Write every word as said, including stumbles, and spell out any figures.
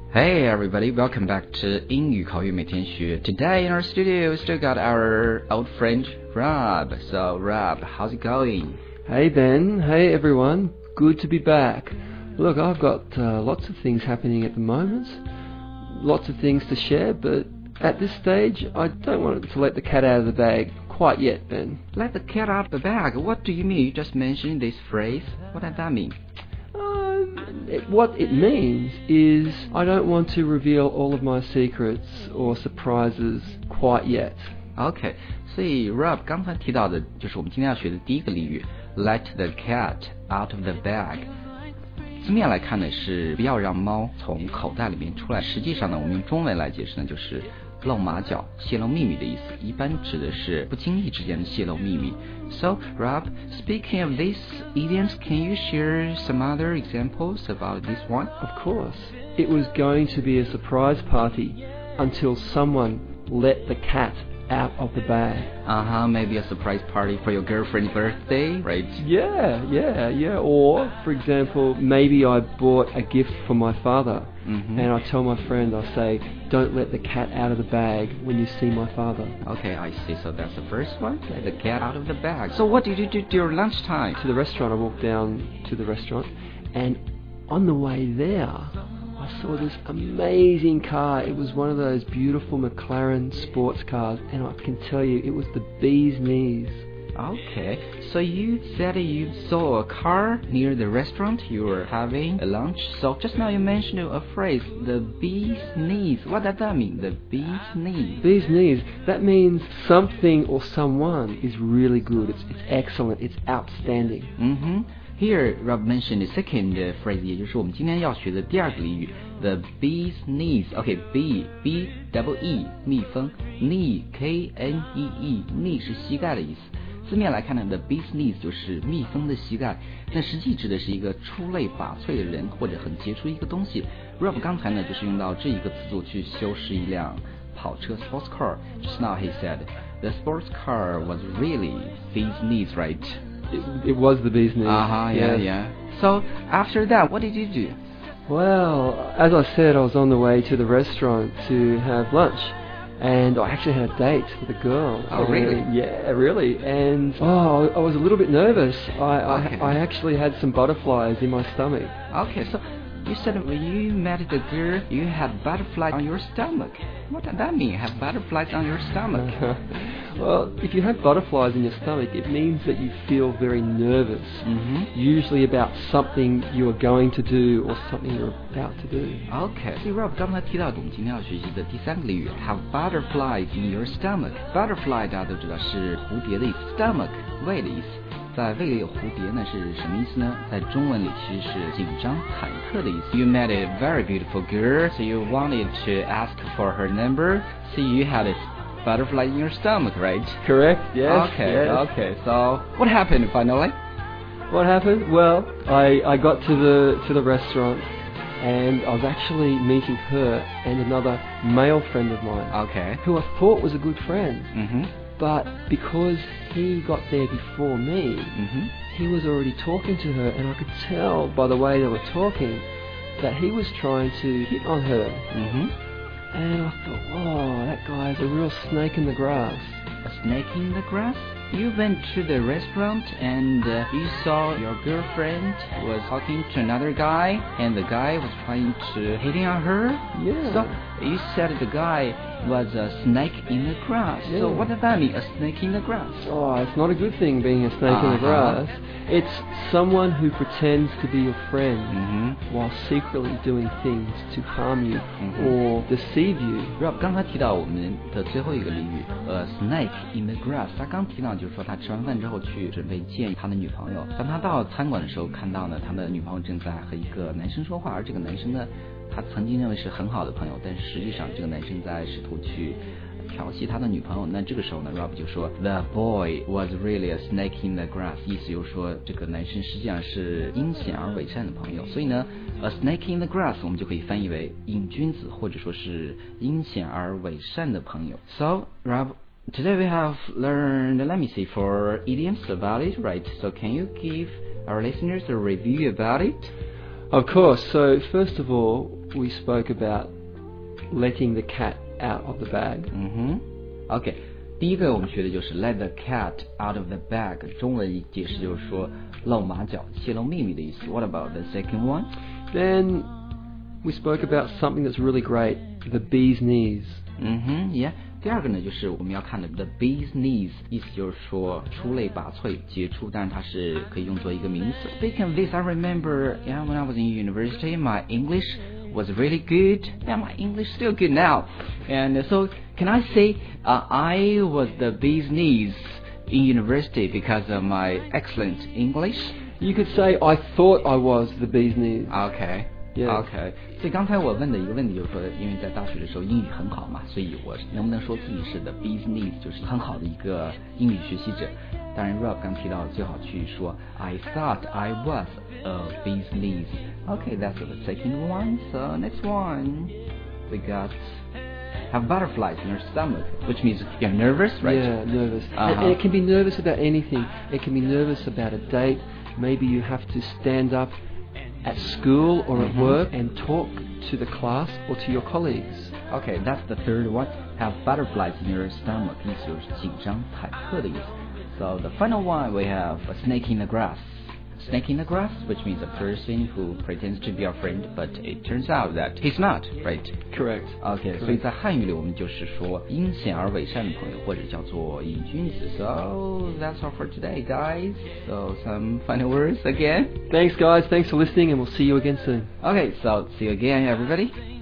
Hey everybody, welcome back to 英语口语每天学. Today in our studio, we still got our old friend Rob. So Rob, how's it going? Hey Ben, hey everyone, good to be back. Look, I've got uh, lots of things happening at the moment, lots of things to share, but at this stage, I don't want to let the cat out of the bag quite yet, Ben. Let the cat out of the bag? What do you mean? You just mentioned this phrase. What does that mean? Um, it, what it means is I don't want to reveal all of my secrets or surprises quite yet. Okay, 所以 Rob 刚才提到的就是我们今天要学的第一个俚语 Let the cat out of the bag. 字面来看呢是不要让猫从口袋里面出来，实际上呢我们用中文来解释呢就是露马脚、泄露秘密的意思，一般指的是不经意之间的泄露秘密。So, Rob, speaking of these idioms, can you share some other examples about this one? Of course. It was going to be a surprise party until someone let the cat out of the bag. Uh-huh, maybe a surprise party for your girlfriend's birthday, right? Yeah, yeah, yeah. Or, for example, maybe I bought a gift for my father, mm-hmm. and I tell my friend, I say, don't let the cat out of the bag when you see my father. Okay, I see. So that's the first one, let the cat out of the bag. So what did you do during lunchtime? To the restaurant, I walked down to the restaurant, and on the way there, I saw this amazing car. It was one of those beautiful McLaren sports cars, and I can tell you, it was the bee's knees. Okay, so you said you saw a car near the restaurant you were having a lunch. So just now you mentioned a phrase, the bee's knees. What does that mean, the bee's knees? Bee's knees, that means something or someone is really good. It's, it's excellent. It's outstanding. Mm-hmm. Here, Rob mentioned the second phrase, 也就是我们今天要学的第二个俚语 the bee's knees. Okay, bee, B double E, 蜜蜂 knee, K N E E, knee 是膝盖的意思。字面来看呢 the bee's knees 就是蜜蜂的膝盖，但实际指的是一个出类拔萃的人或者很杰出一个东西。Rob 刚才呢就是用到这一个词组去修饰一辆跑车 sports car. Just now he said the sports car was really bee's knees, right? It, it was the bee's knees. Uh-huh, yeah, yes. yeah. So, after that, what did you do? Well, as I said, I was on the way to the restaurant to have lunch. And I actually had a date with a girl. Oh, really? Yeah, really. And, oh, I was a little bit nervous. I, okay. I, I actually had some butterflies in my stomach. Okay, so you said when you met the girl, you had butterflies on your stomach. What does that mean, have butterflies on your stomach? Well, if you have butterflies in your stomach, it means that you feel very nervous, mm-hmm. usually about something you are going to do or something you're about to do. Okay. See, Rob 刚才提到我们今天要学习的第三个俚语 have butterflies in your stomach. Butterfly 大家都知道是蝴蝶的意思 ，stomach 胃的意思。在胃里有蝴蝶呢是什么意思呢？在中文里其实是紧张忐忑的意思。You met a very beautiful girl, so you wanted to ask for her number. So you had a butterfly in your stomach, right? Correct. Yes. Okay. Yes. Okay. So what happened finally? What happened? Well, I I got to the to the restaurant, and I was actually meeting her and another male friend of mine. Okay. Who I thought was a good friend. Mm-hmm. But because he got there before me, mm-hmm. he was already talking to her, and I could tell by the way they were talking that he was trying to hit on her. Mm-hmm. And I thought, oh, that guy's a real snake in the grass. A snake in the grass? You went to the restaurant and uh, you saw your girlfriend was talking to another guy, and the guy was trying to hitting on her? Yeah. So you said the guy was a snake in the grass. Yeah. So what does that mean, a snake in the grass? Oh, it's not a good thing being a snake uh-huh. in the grass. It's someone who pretends to be your friend mm-hmm. while secretly doing things to harm you mm-hmm. or deceive you. Rob 刚才提到我们的最后一个俚语，呃 ，snake in the grass。他刚提到就是说他吃完饭之后去准备见他的女朋友。当他到餐馆的时候，看到呢他的女朋友正在和一个男生说话，而这个男生呢，他曾经认为是很好的朋友，但是实际上这个男生在试图去调戏他的女朋友。那这个时候呢 Rob 就说 The boy was really a snake in the grass， 意思就是说这个男生实际上是阴险而伪善的朋友。所以呢 A snake in the grass 我们就可以翻译为瘾君子，或者说是阴险而伪善的朋友。 So Rob, today we have learned, let me see, four idioms about it, right? So can you give our listeners a review about it? Of course. So first of all, we spoke about letting the cat out of the bag. 嗯哼 OK 第一个我们学的就是 let the cat out of the bag 中文解释就是说露马脚泄露秘密的意思 What about the second one? Then we spoke about something that's really great, the bee's knees. 嗯哼 Yeah 第二个呢就是我们要看的 the bee's knees 意思就是说出类拔萃杰出但是它是可以用作一个名词 Speaking of this I remember yeah, when I was in university my English was really good and my English still good now and so can I say uh, I was the bee's knees in university because of my excellent English? You could say I thought I was the bee's knees. Okay Yes. OK 所以刚才我问的一个问题就是说因为在大学的时候英语很好嘛所以我能不能说自己是 the bee's knees 就是很好的一个英语学习者当然 Rob 刚提到最好去说 I thought I was a bee's knees OK that's the second one so next one we got have butterflies in your stomach which means you're nervous right Yeah, nervous. uh-huh. and, and it can be nervous about anything. It can be nervous about a date. Maybe you have to stand up at school or at mm-hmm. work and talk to the class or to your colleagues. Okay, that's the third one. Have butterflies in your stomach 意思就是紧张忐忑的意思 So the final one we have a snake in the grass Snake in the grass which means a person who pretends to be your friend but it turns out that he's not, right? Correct. Okay, Correct. 所以在汉语里我们就是说阴险而伪善的朋友或者叫做瘾君子 So that's all for today guys So some final words again Thanks guys, thanks for listening and we'll see you again soon. Okay, so see you again everybody